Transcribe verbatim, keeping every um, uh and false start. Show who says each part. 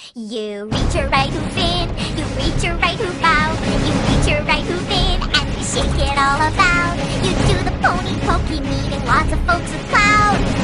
Speaker 1: You reach your right hoof in, you reach your right hoof out, you reach your right hoof in, and you shake it all about. You do the pony pokey, meeting lots of folks with clout.